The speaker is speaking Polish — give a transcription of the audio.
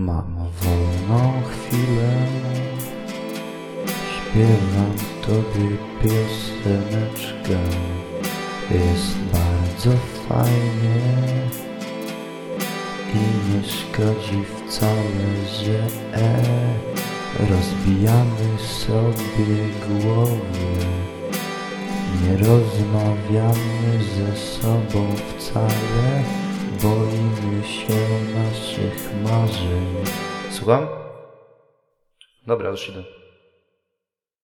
Mam wolną chwilę, śpiewam tobie pioseneczkę. Jest bardzo fajnie i nie szkodzi wcale, że rozbijamy sobie głowy. Nie rozmawiamy ze sobą wcale, boimy się naszych marzeń. Słucham? Dobra, już idę.